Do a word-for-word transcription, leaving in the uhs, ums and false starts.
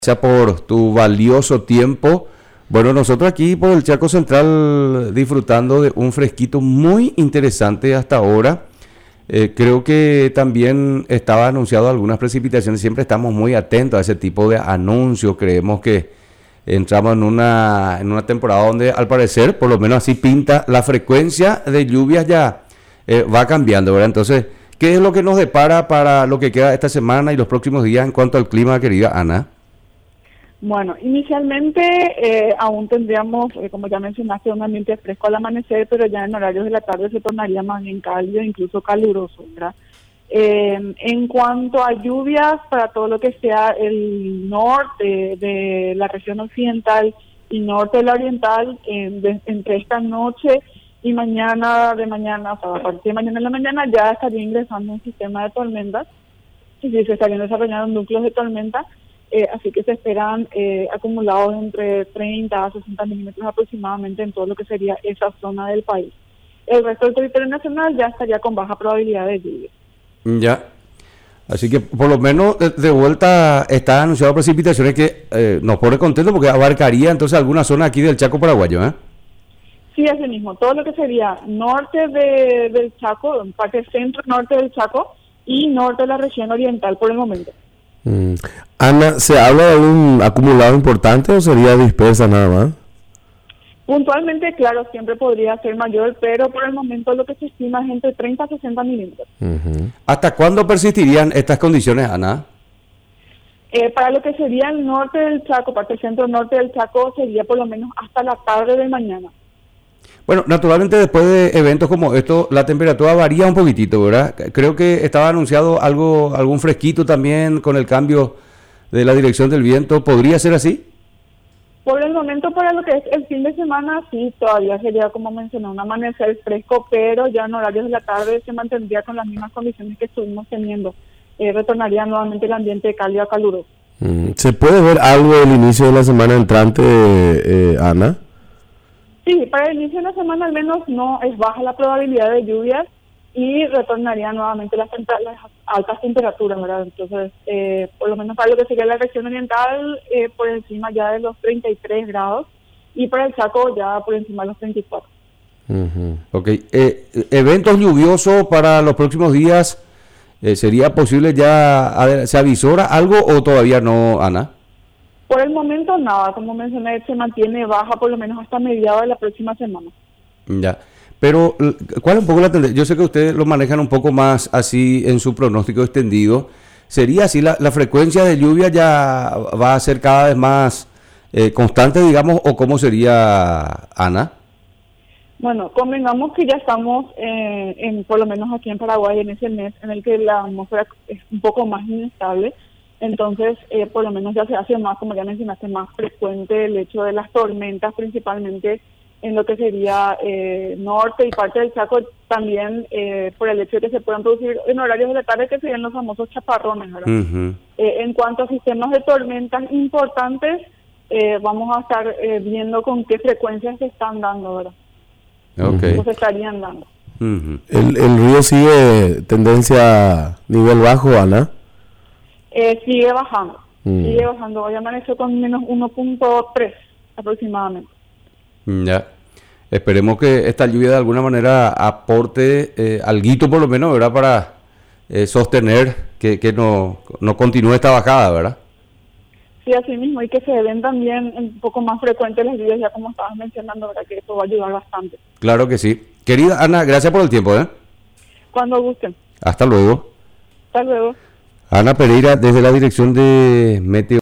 Gracias por tu valioso tiempo. Bueno, nosotros aquí por el Chaco Central disfrutando de un fresquito muy interesante hasta ahora. Eh, creo que también estaba anunciado algunas precipitaciones. Siempre estamos muy atentos a ese tipo de anuncios. Creemos que entramos en una, en una temporada donde al parecer, por lo menos así pinta, la frecuencia de lluvias ya eh, va cambiando, ¿verdad? Entonces, ¿qué es lo que nos depara para lo que queda esta semana y los próximos días en cuanto al clima, querida Ana? Bueno, inicialmente eh, aún tendríamos, eh, como ya mencionaste, un ambiente fresco al amanecer, pero ya en horarios de la tarde se tornaría más bien cálido, incluso caluroso, ¿verdad? Eh, en cuanto a lluvias, para todo lo que sea el norte de la región occidental y norte de la oriental, eh, de, entre esta noche y mañana de mañana, o sea, a partir de mañana en la mañana ya estaría ingresando un sistema de tormentas, y se estarían desarrollando núcleos de tormenta. Eh, así que se esperan eh, acumulados entre treinta a sesenta milímetros aproximadamente en todo lo que sería esa zona del país. El resto del territorio nacional ya estaría con baja probabilidad de lluvia. Ya, así que por lo menos de, de vuelta está anunciado precipitaciones que eh, nos pone contentos porque abarcaría entonces alguna zona aquí del Chaco paraguayo, ¿eh? Sí, así mismo, todo lo que sería norte de, del Chaco, parte centro-norte del Chaco y norte de la región oriental por el momento. Mm. Ana, ¿se habla de un acumulado importante o sería dispersa nada más? Puntualmente, claro, siempre podría ser mayor, pero por el momento lo que se estima es entre treinta a sesenta milímetros. Uh-huh. ¿Hasta cuándo persistirían estas condiciones, Ana? Eh, para lo que sería el norte del Chaco, parte del centro-norte del Chaco, sería por lo menos hasta la tarde de mañana. Bueno, naturalmente después de eventos como esto, la temperatura varía un poquitito, ¿verdad? Creo que estaba anunciado algo, algún fresquito también con el cambio de la dirección del viento. ¿Podría ser así? Por el momento, para lo que es el fin de semana, sí, todavía sería, como mencioné, un amanecer fresco, pero ya en horarios de la tarde se mantendría con las mismas condiciones que estuvimos teniendo. Eh, retornaría nuevamente el ambiente cálido a caluroso. ¿Se puede ver algo del inicio de la semana entrante, eh, Ana? Sí, para el inicio de la semana al menos no es baja la probabilidad de lluvias y retornaría nuevamente las, las altas temperaturas, ¿verdad? Entonces, eh, por lo menos para lo que sería la región oriental, eh, por encima ya de los treinta y tres grados y para el Chaco ya por encima de los treinta y cuatro. Uh-huh. Ok, eh, eventos lluviosos para los próximos días, eh, ¿sería posible ya, a ver, se avisora algo o todavía no, Ana? Por el momento nada, como mencioné, se mantiene baja por lo menos hasta mediados de la próxima semana. Ya, pero ¿cuál es un poco la tendencia? Yo sé que ustedes lo manejan un poco más así en su pronóstico extendido. ¿Sería así la, la frecuencia de lluvia ya va a ser cada vez más eh, constante, digamos, o cómo sería, Ana? Bueno, convengamos que ya estamos, eh, en por lo menos aquí en Paraguay, en ese mes en el que la atmósfera es un poco más inestable. Entonces, eh, por lo menos ya se hace más, como ya mencionaste, más frecuente el hecho de las tormentas, principalmente en lo que sería eh, norte y parte del Chaco, también eh, por el hecho de que se puedan producir en horarios de la tarde, que serían los famosos chaparrones, ¿verdad? Uh-huh. Eh, en cuanto a sistemas de tormentas importantes, eh, vamos a estar eh, viendo con qué frecuencias se están dando, ¿verdad? Okay. O se estarían dando. Uh-huh. ¿El, el río sigue tendencia nivel bajo, Ana? Eh, sigue bajando, mm. sigue bajando. Hoy amaneció con menos uno punto tres aproximadamente. Ya, esperemos que esta lluvia de alguna manera aporte eh, alguito por lo menos, ¿verdad? Para eh, sostener que, que no, no continúe esta bajada, ¿verdad? Sí, así mismo, y que se den también un poco más frecuentes las lluvias, ya como estabas mencionando, ¿verdad? Que eso va a ayudar bastante. Claro que sí. Querida Ana, gracias por el tiempo, ¿eh? Cuando gusten. Hasta luego. Hasta luego. Ana Pereira, desde la Dirección de Meteo.